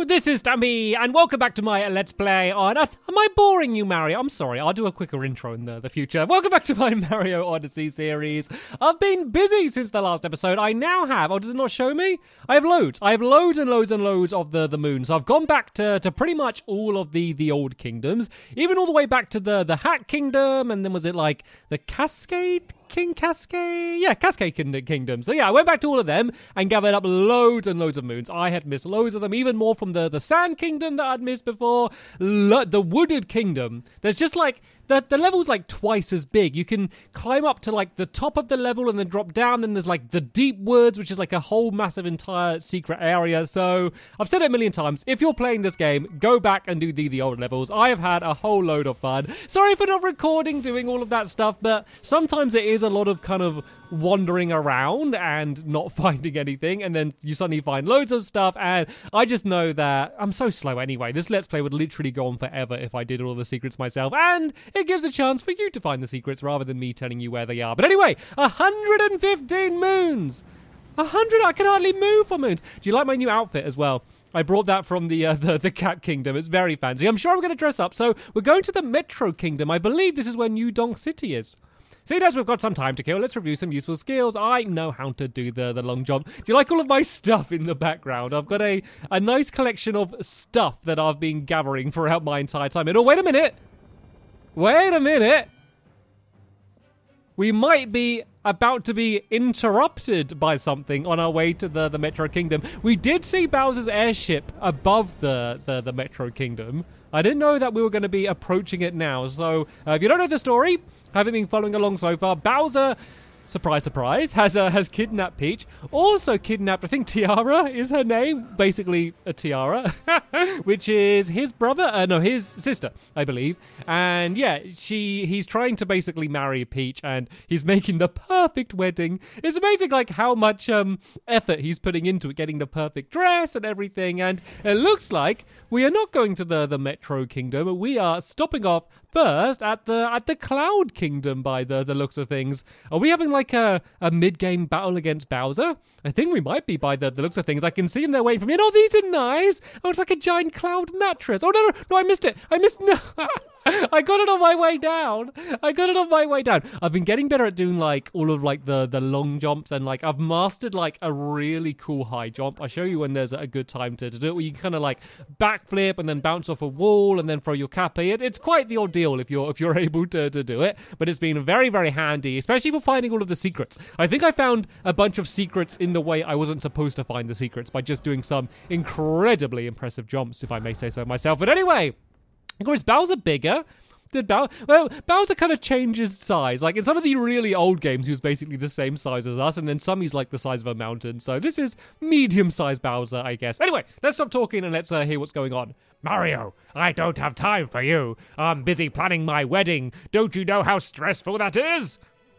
this is Stampy, and welcome back to my Let's Play on Earth. Am I boring you, Mario? I'm sorry, I'll do a quicker intro in the future. Welcome back to my Mario Odyssey series. I've been busy since the last episode. I now have, does it not show me? I have loads. I have loads and loads and loads of the moon. So I've gone back to pretty much all of the old kingdoms, even all the way back to the Hat Kingdom, and then was it like the Cascade Kingdom. So yeah, I went back to all of them and gathered up loads and loads of moons. I had missed loads of them, even more from the Sand Kingdom that I'd missed before. The Wooded Kingdom. There's just like, the level's like twice as big. You can climb up to like the top of the level and then drop down. Then there's like the Deep Woods, which is like a whole massive entire secret area. So I've said it a million times. If you're playing this game, go back and do the old levels. I have had a whole load of fun. Sorry for not recording, doing all of that stuff, but sometimes it is a lot of kind of wandering around and not finding anything, and then you suddenly find loads of stuff, and I just know that I'm so slow anyway. This Let's Play would literally go on forever if I did all the secrets myself, and it gives a chance for you to find the secrets rather than me telling you where they are. But anyway, 115 moons! 100, I can hardly move for moons. Do you like my new outfit as well? I brought that from the Cat Kingdom. It's very fancy. I'm sure I'm going to dress up. So we're going to the Metro Kingdom. I believe this is where New Donk City is. Seeing as we've got some time to kill, let's review some useful skills. I know how to do the long jump. Do you like all of my stuff in the background? I've got a nice collection of stuff that I've been gathering throughout my entire time. Oh, wait a minute. Wait a minute. We might be about to be interrupted by something on our way to the Metro Kingdom. We did see Bowser's airship above the Metro Kingdom. I didn't know that we were going to be approaching it now. So if you don't know the story, haven't been following along so far, Bowser, surprise, surprise, has kidnapped Peach. Also kidnapped, I think Tiara is her name, basically a tiara, which is his brother, his sister, I believe. And yeah, he's trying to basically marry Peach, and he's making the perfect wedding. It's amazing like how much effort he's putting into it, getting the perfect dress and everything. And it looks like we are not going to the Metro Kingdom. We are stopping off first at the Cloud Kingdom by the looks of things. Are we having like a mid-game battle against Bowser? I think we might be by the looks of things. I can see him there waiting for me. And oh, these are nice. Oh, it's like a giant cloud mattress. Oh, no, I missed it. No. I got it on my way down. I've been getting better at doing like all of like the long jumps, and like I've mastered like a really cool high jump. I'll show you when there's a good time to do it, where you can kind of like backflip and then bounce off a wall and then throw your cappy. It's quite the ordeal if you're able to do it, but it's been very, very handy, especially for finding all of the secrets. I think I found a bunch of secrets in the way I wasn't supposed to find the secrets by just doing some incredibly impressive jumps, if I may say so myself. But anyway, of course, Bowser bigger? Bowser kind of changes size. Like in some of the really old games, he was basically the same size as us, and then some he's like the size of a mountain. So this is medium-sized Bowser, I guess. Anyway, let's stop talking and let's hear what's going on. Mario, I don't have time for you. I'm busy planning my wedding. Don't you know how stressful that is?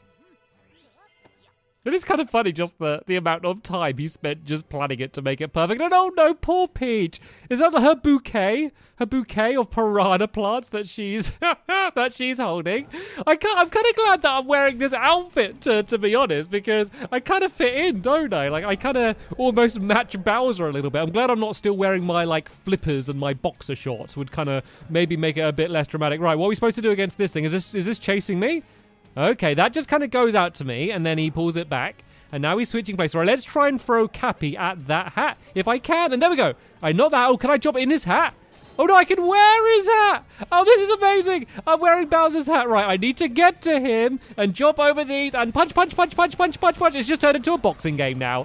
It is kind of funny, just the amount of time he spent just planning it to make it perfect. And oh no, poor Peach. Is that her bouquet? Her bouquet of piranha plants that she's holding? I'm kind of glad that I'm wearing this outfit, to be honest, because I kind of fit in, don't I? Like, I kind of almost match Bowser a little bit. I'm glad I'm not still wearing my, like, flippers and my boxer shorts. Would kind of maybe make it a bit less dramatic. Right, what are we supposed to do against this thing? Is this chasing me? Okay, that just kind of goes out to me, and then he pulls it back, and now he's switching place. Right, let's try and throw Cappy at that hat, if I can, and there we go. I knocked that. Oh, can I jump in his hat? Oh, no, I can wear his hat. Oh, this is amazing. I'm wearing Bowser's hat. Right, I need to get to him and jump over these and punch. It's just turned into a boxing game now.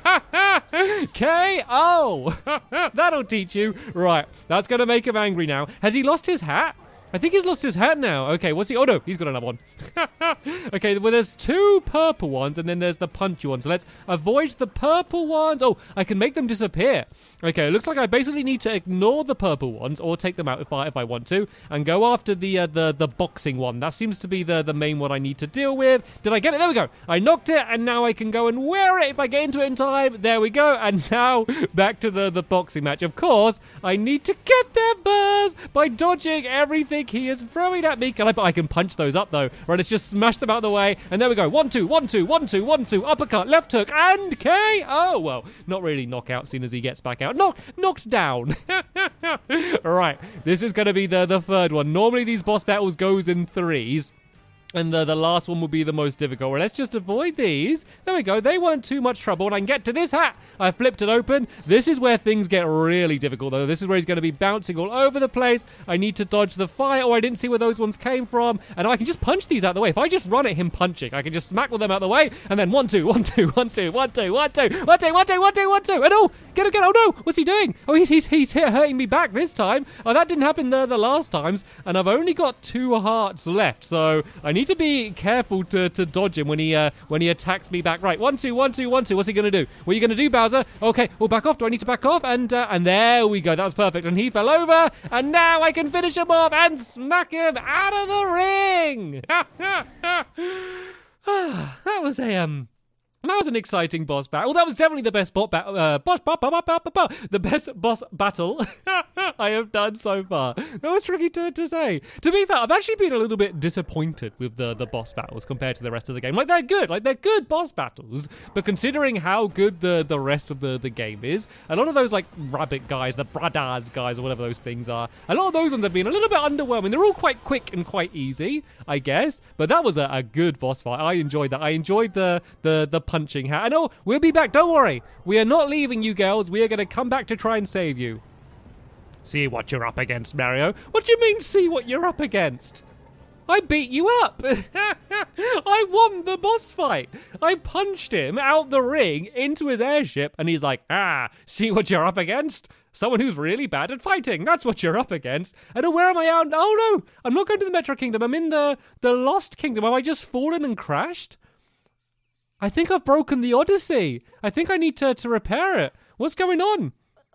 KO. That'll teach you. Right, that's going to make him angry now. Has he lost his hat? I think he's lost his hat now. Okay, what's he? Oh no, he's got another one. Okay, well there's two purple ones and then there's the punchy one. So let's avoid the purple ones. Oh, I can make them disappear. Okay, it looks like I basically need to ignore the purple ones or take them out if I want to, and go after the boxing one. That seems to be the main one I need to deal with. Did I get it? There we go. I knocked it, and now I can go and wear it if I get into it in time. There we go. And now back to the boxing match. Of course, I need to get there first by dodging everything big. He is throwing at me. I can punch those up though. Right, let's just smash them out of the way. And there we go. 1, 2, 1, 2, 1, 2, 1, 2. Uppercut, left hook, and KO. Well, not really knockout, seeing as he gets back out. Knocked down. Right, this is going to be the third one. Normally these boss battles goes in threes. And the last one will be the most difficult. Well, let's just avoid these. There we go. They weren't too much trouble. And I can get to this hat. I flipped it open. This is where things get really difficult, though. This is where he's going to be bouncing all over the place. I need to dodge the fire. Oh, I didn't see where those ones came from. And I can just punch these out of the way. If I just run at him punching, I can just smack them out of the way. And then 1, 2, 1, 2, 1, 2, 1, 2, 1, 2, 1, 2, 1, 2, 1, 2, 1, 2. And oh, get him. Oh, no. What's he doing? Oh, he's hurting me back this time. Oh, that didn't happen the last times. And I've only got 2 hearts left. So I need to be careful to dodge him when he attacks me back. Right, 1, 2, 1, 2, 1, 2. What's he gonna do? What are you gonna do, Bowser? Okay, well, back off. Do I need to back off? And there we go. That was perfect. And he fell over. And now I can finish him off and smack him out of the ring. That was an exciting boss battle. That was definitely the best the best boss battle I have done so far. That was tricky to say. To be fair, I've actually been a little bit disappointed with the boss battles compared to the rest of the game. Like, they're good. Like, they're good boss battles. But considering how good the rest of the game is, a lot of those, like, rabbit guys, the Bradaz guys, or whatever those things are, a lot of those ones have been a little bit underwhelming. They're all quite quick and quite easy, I guess. But that was a good boss fight. I enjoyed that. I enjoyed the punching hat. I know, we'll be back. Don't worry. We are not leaving you, girls. We are going to come back to try and save you. See what you're up against, Mario. What do you mean, see what you're up against? I beat you up. I won the boss fight. I punched him out the ring into his airship, and he's like, see what you're up against? Someone who's really bad at fighting. That's what you're up against. And where am I out? Oh, no. I'm not going to the Metro Kingdom. I'm in the Lost Kingdom. Have I just fallen and crashed? I think I've broken the Odyssey. I think I need to repair it. What's going on?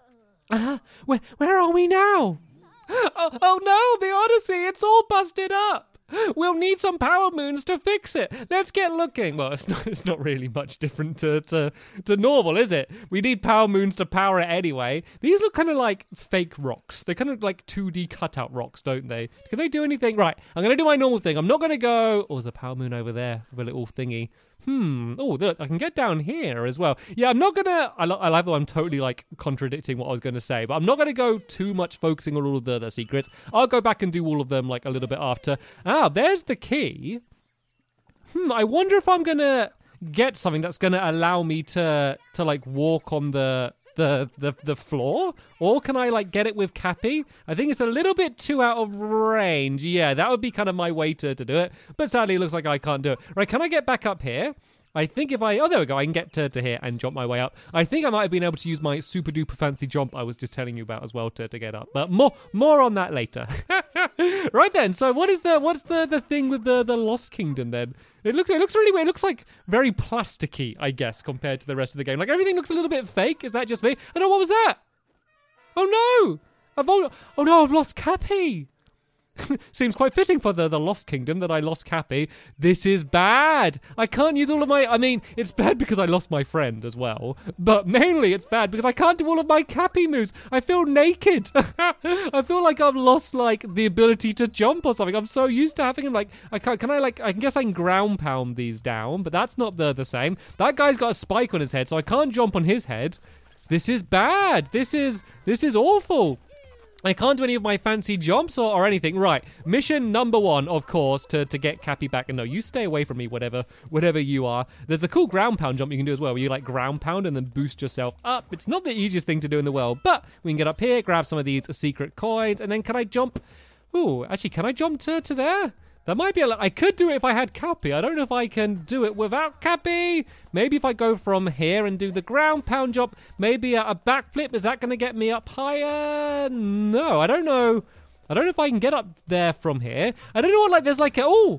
Where are we now? Oh no, the Odyssey, it's all busted up. We'll need some power moons to fix it. Let's get looking. Well, it's not really much different to normal, is it? We need power moons to power it anyway. These look kind of like fake rocks. They're kind of like 2D cutout rocks, don't they? Can they do anything? Right, I'm going to do my normal thing. I'm not going to go... Oh, there's a power moon over there with a little thingy. Oh, look, I can get down here as well. Yeah, I'm not going to... I love how I'm totally, like, contradicting what I was going to say, but I'm not going to go too much focusing on all of the secrets. I'll go back and do all of them, like, a little bit after. There's the key. I wonder if I'm going to get something that's going to allow me to like, walk on the floor, or can I like get it with Cappy? I think it's a little bit too out of range. Yeah, that would be kind of my way to do it, but sadly it looks like I can't do it. Right, can I get back up here? I think if I... Oh, there we go. I can get to here and jump my way up. I think I might have been able to use my super duper fancy jump I was just telling you about as well to get up. But more on that later. Right then. So what's the thing with the Lost Kingdom then? It looks really weird. It looks like very plasticky, I guess, compared to the rest of the game. Like everything looks a little bit fake. Is that just me? I know, what was that? Oh no! I've lost Cappy. Seems quite fitting for the Lost Kingdom that I lost Cappy. This is bad. I can't use all of my... I mean, it's bad because I lost my friend as well. But mainly it's bad because I can't do all of my Cappy moves. I feel naked. I feel like I've lost, like, the ability to jump or something. I'm so used to having him, like... I guess I can ground pound these down, but that's not the same. That guy's got a spike on his head, so I can't jump on his head. This is bad. This is awful. I can't do any of my fancy jumps or anything. Right, mission number 1, of course, to get Cappy back. And no, you stay away from me, whatever you are. There's a cool ground pound jump you can do as well, where you like ground pound and then boost yourself up. It's not the easiest thing to do in the world, but we can get up here, grab some of these secret coins, and then can I jump? Ooh, actually, can I jump to there? That might be I could do it if I had Cappy. I don't know if I can do it without Cappy. Maybe if I go from here and do the ground pound jump, maybe a backflip. Is that going to get me up higher? No, I don't know. I don't know if I can get up there from here. I don't know what, like, there's like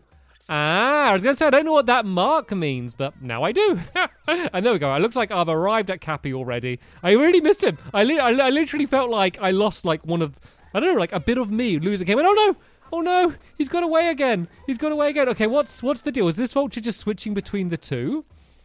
I was going to say, I don't know what that mark means, but now I do. And there we go. It looks like I've arrived at Cappy already. I really missed him. I literally felt like I lost, like, one of, I don't know, like a bit of me losing him. Oh no, he's got away again. Okay, what's the deal? Is this vulture just switching between the two?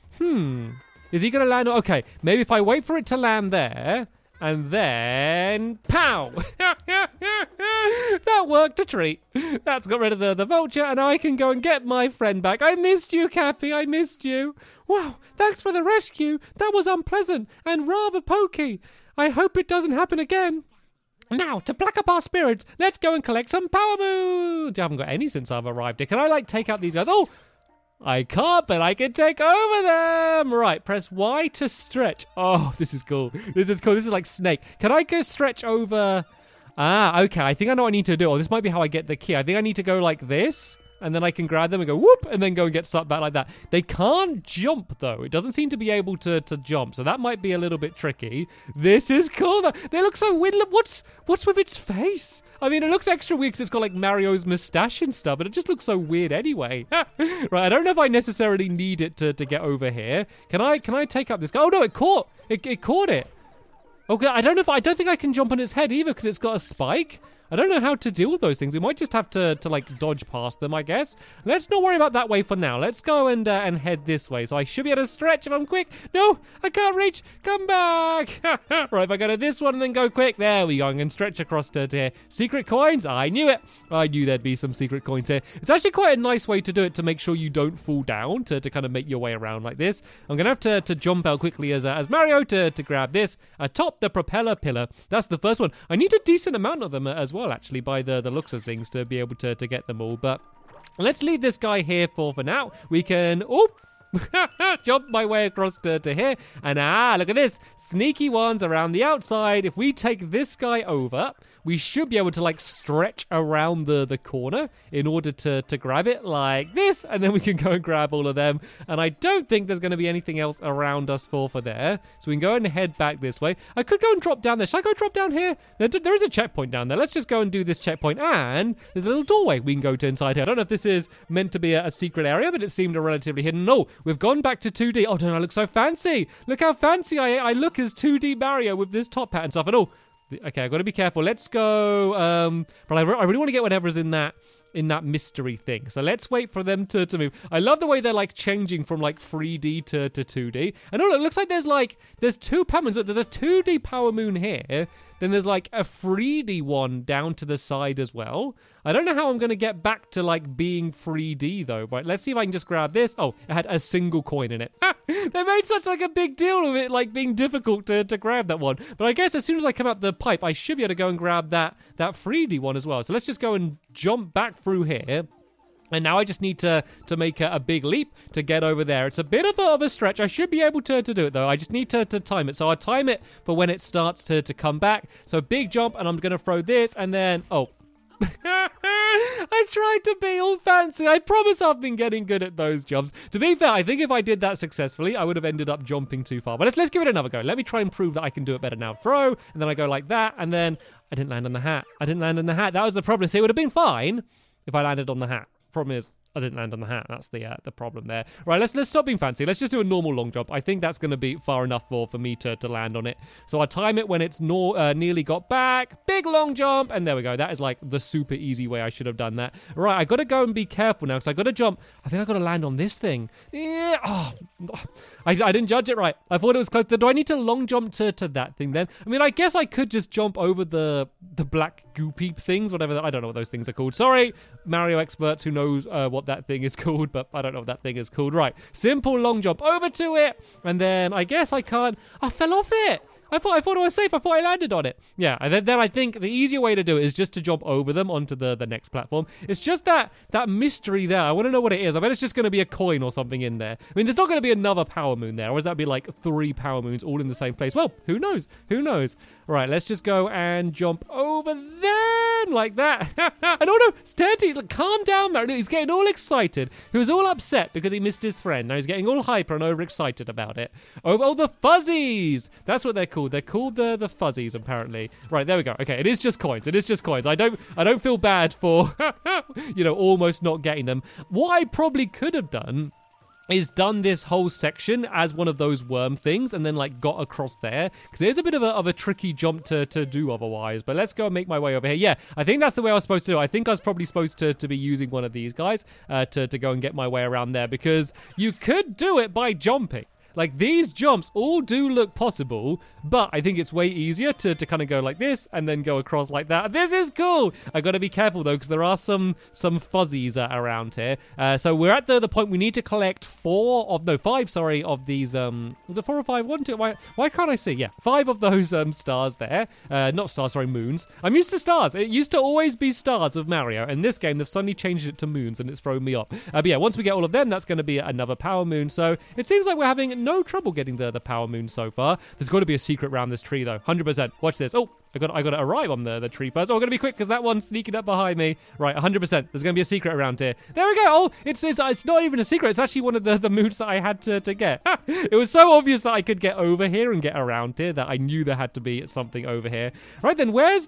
Is he going to land? Okay, maybe if I wait for it to land there, and then... Pow! That worked a treat. That's got rid of the vulture, and I can go and get my friend back. I missed you, Cappy. I missed you. Wow, thanks for the rescue. That was unpleasant and rather pokey. I hope it doesn't happen again. Now, to pluck up our spirits, let's go and collect some power moons. I haven't got any since I've arrived here. Can I, take out these guys? Oh, I can't, but I can take over them. Right, press Y to stretch. Oh, this is cool. This is cool. This is like Snake. Can I go stretch over... okay. I think I know what I need to do. Oh, this might be how I get the key. I think I need to go like this, and then I can grab them and go whoop, and then go and get sucked back like that. They can't jump, though. It doesn't seem to be able to jump, so that might be a little bit tricky. This is cool, though. They look so weird. Look, what's with its face? I mean, it looks extra weird because it's got, like, Mario's mustache and stuff, but it just looks so weird anyway. Right, I don't know if I necessarily need it to get over here. Can I take up this guy? Oh, no, it caught it. Okay, I don't think I can jump on its head either because it's got a spike. I don't know how to deal with those things. We might just have to like dodge past them, I guess. Let's not worry about that way for now. Let's go and head this way. So I should be able to stretch if I'm quick. No, I can't reach. Come back. Right, if I go to this one and then go quick. There we go. I'm going to stretch across to here. Secret coins. I knew it. I knew there'd be some secret coins here. It's actually quite a nice way to do it to make sure you don't fall down, to kind of make your way around like this. I'm going to have to jump out quickly as Mario to grab this. Atop the propeller pillar. That's the first one. I need a decent amount of them as well, actually, by the looks of things, to be able to get them all. But let's leave this guy here for now. We can jump my way across to here. And look at this. Sneaky ones around the outside. If we take this guy over, we should be able to like stretch around the corner in order to grab it like this. And then we can go and grab all of them. And I don't think there's going to be anything else around us for there. So we can go and head back this way. I could go and drop down there. Should I go drop down here? There is a checkpoint down there. Let's just go and do this checkpoint. And there's a little doorway we can go to inside here. I don't know if this is meant to be a secret area, but it seemed relatively hidden. No, we've gone back to 2D. Oh, don't I look so fancy? Look how fancy I look as 2D Mario with this top hat and stuff. And okay, I've got to be careful. Let's go. But I really want to get whatever's in that mystery thing. So let's wait for them to move. I love the way they're like changing from like 3D to 2D. And it looks like there's two power moons. There's a 2D power moon here. Then there's like a 3D one down to the side as well. I don't know how I'm going to get back to like being 3D though. But let's see if I can just grab this. Oh, it had a single coin in it. They made such like a big deal of it like being difficult to grab that one. But I guess as soon as I come out the pipe, I should be able to go and grab that 3D one as well. So let's just go and jump back through here. And now I just need to make a big leap to get over there. It's a bit of a stretch. I should be able to do it, though. I just need to time it. So I'll time it for when it starts to come back. So big jump, and I'm going to throw this, and then... Oh. I tried to be all fancy. I promise I've been getting good at those jumps. To be fair, I think if I did that successfully, I would have ended up jumping too far. But let's give it another go. Let me try and prove that I can do it better now. Throw, and then I go like that, and then I didn't land on the hat. That was the problem. See, it would have been fine if I landed on the hat. Problem is, I didn't land on the hat. That's the problem there. Right, let's stop being fancy. Let's just do a normal long jump. I think that's going to be far enough for me to land on it. So I time it when it's nearly got back. Big long jump. And there we go. That is like the super easy way I should have done that. Right, I got to go and be careful now because I got to jump. I think I got to land on this thing. Yeah. Oh, I didn't judge it right. I thought it was close. Do I need to long jump to that thing then? I mean, I guess I could just jump over the black goopy things, whatever. I don't know what those things are called. Sorry, Mario experts who knows what that thing is called, but I don't know what that thing is called. Right, simple long jump over to it, and then I guess I can't. I fell off it. I thought it was safe. I thought I landed on it. Yeah, and then I think the easier way to do it is just to jump over them onto the next platform. It's just that mystery there. I want to know what it is. I bet it's just going to be a coin or something in there. I mean, there's not going to be another power moon there, or is that be like 3 power moons all in the same place? Well, who knows? Who knows? Right, let's just go and jump over them like that. And oh no, Steady, calm down, Mario. He's getting all excited. He was all upset because he missed his friend. Now he's getting all hyper and overexcited about it. Oh, the fuzzies. That's what they're called. They're called the fuzzies, apparently. Right, there we go. Okay, it is just coins. I don't feel bad for, almost not getting them. What I probably could have done is done this whole section as one of those worm things and then like got across there, because it is a bit of a tricky jump to do otherwise. But let's go and make my way over here. Yeah, I think that's the way I was supposed to do it. I think I was probably supposed to be using one of these guys to go and get my way around there, because you could do it by jumping. Like, these jumps all do look possible, but I think it's way easier to kind of go like this and then go across like that. This is cool. I got to be careful, though, because there are some fuzzies around here. So we're at the point we need to collect five of these, was it 4 or 5? 1, 2, why can't I see? Yeah, 5 of those stars there. Not stars, sorry, moons. I'm used to stars. It used to always be stars with Mario. In this game, they've suddenly changed it to moons, and it's thrown me off. But yeah, once we get all of them, that's going to be another power moon. So it seems like we're having no trouble getting the power moon so far. There's got to be a secret around this tree, though. 100%. Watch this. Oh, I got to arrive on the tree first. Oh, I'm going to be quick because that one's sneaking up behind me. Right, 100%. There's going to be a secret around here. There we go. Oh, it's not even a secret. It's actually one of the moons that I had to get. It was so obvious that I could get over here and get around here that I knew there had to be something over here. Right then, where's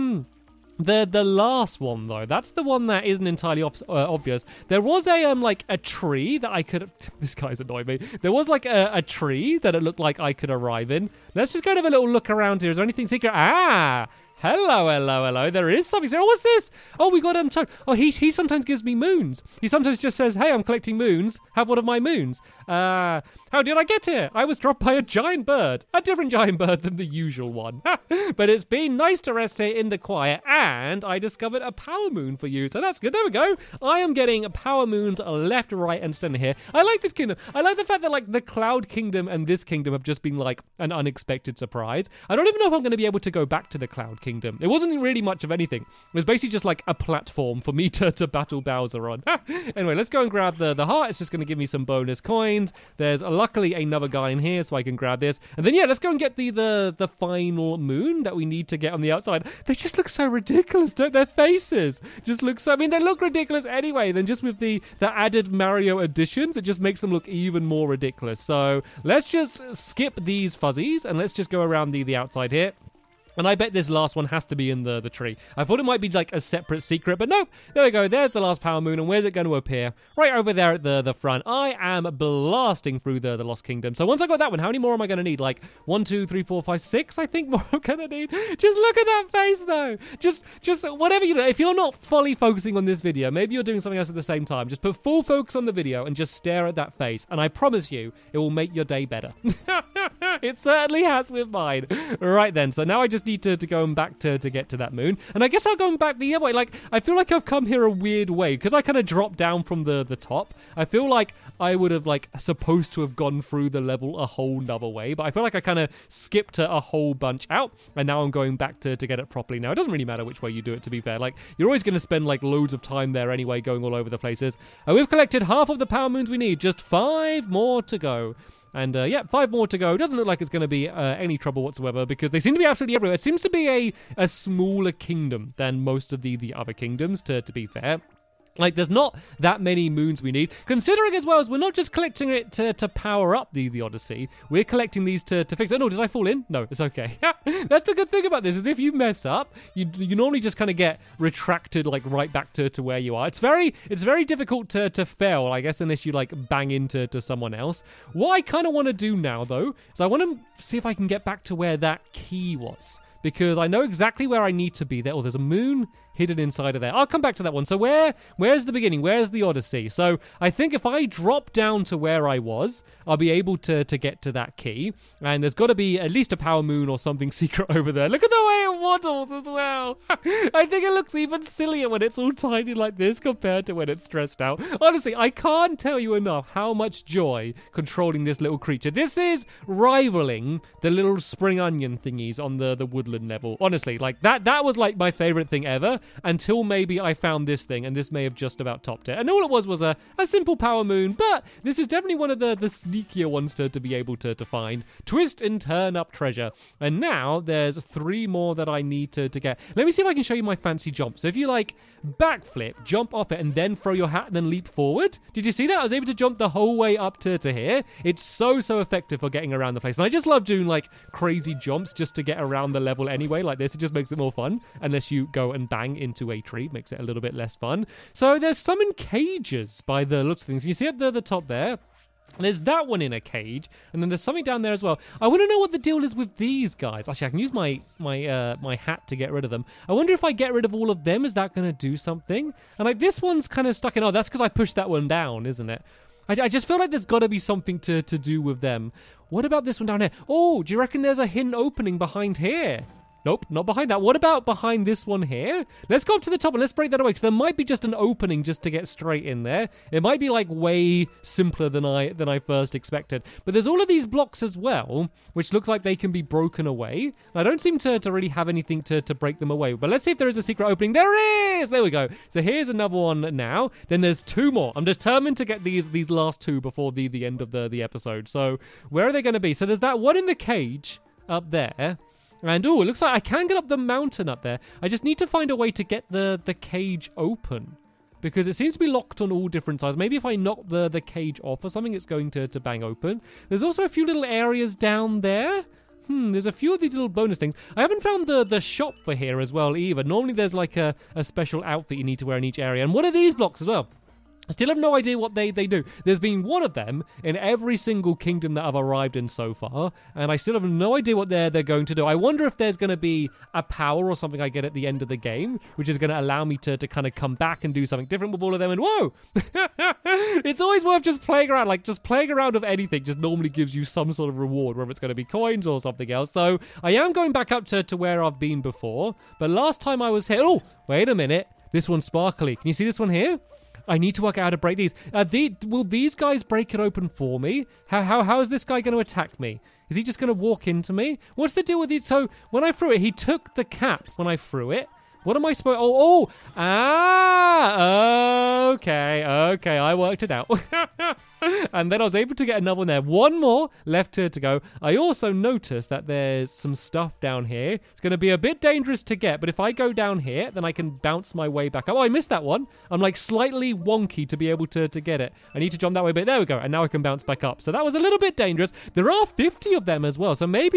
the last one, though? That's the one that isn't entirely obvious. There was a tree that I could... This guy's annoying me. There was like a tree that it looked like I could arrive in. Let's just go and have a little look around here. Is there anything secret? Ah! Hello. There is something. So what's this? Oh, we got Toad. Oh, he sometimes gives me moons. He sometimes just says, hey, I'm collecting moons. Have one of my moons. How did I get here? I was dropped by a giant bird. A different giant bird than the usual one. But it's been nice to rest here in the quiet, and I discovered a power moon for you. So that's good. There we go. I am getting power moons left, right, and center here. I like this kingdom. I like the fact that like the Cloud Kingdom and this kingdom have just been like an unexpected surprise. I don't even know if I'm going to be able to go back to the Cloud Kingdom. It wasn't really much of anything. It was basically just like a platform for me to battle Bowser on. Anyway, let's go and grab the heart. It's just going to give me some bonus coins. There's luckily another guy in here, so I can grab this. And then, yeah, let's go and get the final moon that we need to get on the outside. They just look so ridiculous, don't their faces? Just look so... I mean, they look ridiculous anyway. Then just with the added Mario additions, it just makes them look even more ridiculous. So let's just skip these fuzzies and let's just go around the outside here. And I bet this last one has to be in the tree. I thought it might be like a separate secret, but nope. There we go. There's the last power moon, and where's it going to appear? Right over there at the front. I am blasting through the Lost Kingdom. So once I got that one, how many more am I going to need? Like 1, 2, 3, 4, 5, 6, I think more I'm going to need. Just look at that face, though. Just whatever you do. If you're not fully focusing on this video, maybe you're doing something else at the same time. Just put full focus on the video and just stare at that face. And I promise you, it will make your day better. It certainly has with mine. Right then, so now I just need to go back to get to that moon. And I guess I'll go back the other way. Like, I feel like I've come here a weird way because I kind of dropped down from the top. I feel like I would have like supposed to have gone through the level a whole nother way, but I feel like I kind of skipped a whole bunch out, and now I'm going back to get it properly now. It doesn't really matter which way you do it, to be fair. Like, you're always going to spend like loads of time there anyway, going all over the places. We've collected half of the power moons we need. Just 5 more to go. And yeah, 5 more to go. Doesn't look like it's going to be any trouble whatsoever because they seem to be absolutely everywhere. It seems to be a smaller kingdom than most of the other kingdoms, to be fair. Like, there's not that many moons we need. Considering as well as we're not just collecting it to power up the Odyssey, we're collecting these to fix it. Oh, no, did I fall in? No, it's okay. That's the good thing about this, is if you mess up, you normally just kind of get retracted, like, right back to where you are. It's very difficult to fail, I guess, unless you, like, bang into someone else. What I kind of want to do now, though, is I want to see if I can get back to where that key was. Because I know exactly where I need to be there. Oh, there's a moon hidden inside of there. I'll come back to that one. So where's the beginning? Where's the Odyssey? So I think if I drop down to where I was, I'll be able to get to that key. And there's got to be at least a power moon or something secret over there. Look at the way it waddles as well. I think it looks even sillier when it's all tiny like this compared to when it's stressed out. Honestly, I can't tell you enough how much joy controlling this little creature. This is rivaling the little spring onion thingies on the woodland level. Honestly, like that was like my favorite thing ever. Until maybe I found this thing, and this may have just about topped it. And all it was a simple power moon, but this is definitely one of the sneakier ones to be able to find. Twist and turn up treasure. And now there's 3 more that I need to get. Let me see if I can show you my fancy jump. So if you like backflip, jump off it, and then throw your hat and then leap forward. Did you see that? I was able to jump the whole way up to here. It's so effective for getting around the place. And I just love doing like crazy jumps just to get around the level anyway, like this. It just makes it more fun, unless you go and bang into a tree. Makes it a little bit less fun. So there's some in cages by the looks of things. You see at the top there? There's that one in a cage, and then there's something down there as well. I want to know what the deal is with these guys. Actually, I can use my hat to get rid of them. I wonder if I get rid of all of them, is that going to do something? And like this one's kind of stuck in. Oh, that's because I pushed that one down, isn't it? I just feel like there's got to be something to do with them. What about this one down here? Oh, do you reckon there's a hidden opening behind here? Nope, not behind that. What about behind this one here? Let's go up to the top and let's break that away, because there might be just an opening just to get straight in there. It might be like way simpler than I first expected. But there's all of these blocks as well, which looks like they can be broken away. I don't seem to really have anything to break them away. But let's see if there is a secret opening. There is! There we go. So here's another one now. Then there's 2 more. I'm determined to get these last 2 before the end of the episode. So where are they going to be? So there's that one in the cage up there. And, oh, it looks like I can get up the mountain up there. I just need to find a way to get the cage open, because it seems to be locked on all different sides. Maybe if I knock the cage off or something, it's going to bang open. There's also a few little areas down there. There's a few of these little bonus things. I haven't found the shop for here as well either. Normally there's like a special outfit you need to wear in each area. And what are these blocks as well? I still have no idea what they do. There's been one of them in every single kingdom that I've arrived in so far, and I still have no idea what they're going to do. I wonder if there's going to be a power or something I get at the end of the game, which is going to allow me to kind of come back and do something different with all of them. And whoa! It's always worth just playing around. Like, just playing around with anything just normally gives you some sort of reward, whether it's going to be coins or something else. So I am going back up to where I've been before, but last time I was here... Oh, wait a minute. This one's sparkly. Can you see this one here? I need to work out how to break these. Will these guys break it open for me? How is this guy going to attack me? Is he just going to walk into me? What's the deal with these? So when I threw it, he took the cap when I threw it. What am I supposed... Okay, I worked it out. And then I was able to get another one there. One more left to go. I also noticed that there's some stuff down here. It's going to be a bit dangerous to get, but if I go down here, then I can bounce my way back up. Oh, I missed that one. I'm like slightly wonky to be able to get it. I need to jump that way, but there we go. And now I can bounce back up. So that was a little bit dangerous. There are 50 of them as well. So maybe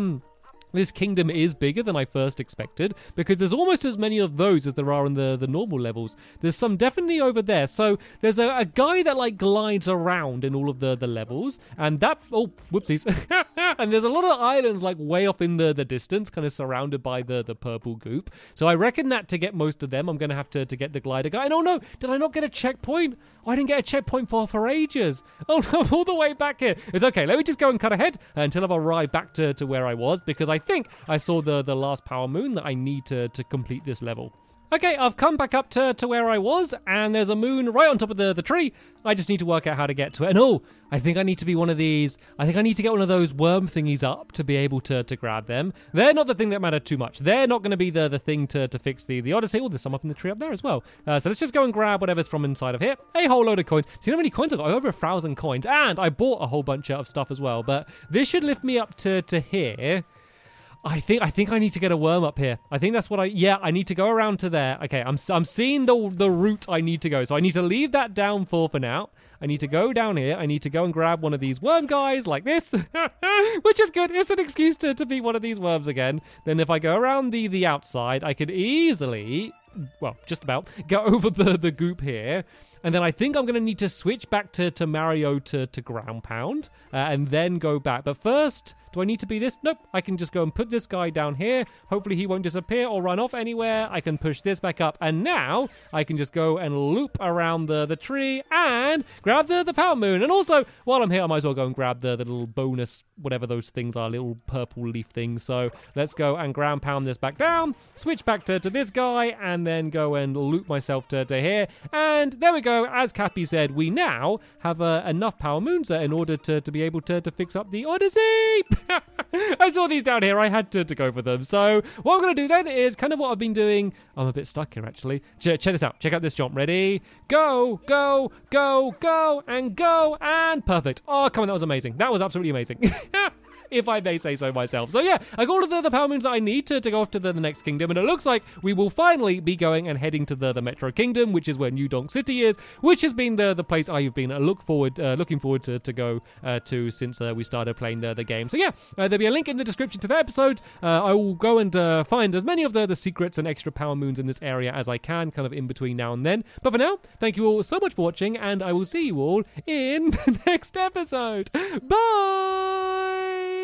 this kingdom is bigger than I first expected, because there's almost as many of those as there are in the normal levels. There's some definitely over there. So there's a guy that like glides around in all of the levels, and that... Oh, whoopsies. And there's a lot of islands like way off in the distance, kind of surrounded by the purple goop. So I reckon that to get most of them, I'm going to have to get the glider guy. And oh no, did I not get a checkpoint? Oh, I didn't get a checkpoint for ages. Oh no, all the way back here. It's okay, let me just go and cut ahead until I've arrived back to where I was, because I think I saw the last power moon that I need to complete this level. Okay, I've come back up to where I was, and there's a moon right on top of the tree. I just need to work out how to get to it. And oh, I think I need to be one of these. I think I need to get one of those worm thingies up to be able to grab them. They're not the thing that matter too much. They're not going to be the thing to fix the Odyssey. Oh, there's some up in the tree up there as well. So let's just go and grab whatever's from inside of here. A whole load of coins. See how many coins I've got? Over 1,000 coins. And I bought a whole bunch of stuff as well. But this should lift me up to here. I think I need to get a worm up here. I think that's what I need to go around to there. Okay, I'm seeing the route I need to go. So I need to leave that down for now. I need to go down here. I need to go and grab one of these worm guys like this, which is good. It's an excuse to be one of these worms again. Then if I go around the outside, I could easily, well, just about, go over the goop here. And then I think I'm going to need to switch back to Mario to ground pound and then go back. But first, do I need to be this? Nope. I can just go and put this guy down here. Hopefully he won't disappear or run off anywhere. I can push this back up. And now I can just go and loop around the tree and grab the power moon. And also, while I'm here, I might as well go and grab the little bonus, whatever those things are, little purple leaf things. So let's go and ground pound this back down, switch back to this guy, and then go and loop myself to here. And there we go. As Cappy said, we now have enough power moons in order to be able to fix up the Odyssey. I saw these down here. I had to go for them. So what I'm going to do then is kind of what I've been doing. I'm a bit stuck here, actually. Check this out. Check out this jump. Ready? Go, go, go, go, and go, and perfect. Oh, come on. That was amazing. That was absolutely amazing. If I may say so myself. So yeah, I got all of the power moons that I need to go off to the next kingdom, and it looks like we will finally be going and heading to the Metro Kingdom, which is where New Donk City is, which has been the place I've been looking forward to go to since we started playing the game. So yeah, there'll be a link in the description to the episode. I will go and find as many of the secrets and extra power moons in this area as I can, kind of in between now and then. But for now, thank you all so much for watching, and I will see you all in the next episode. Bye!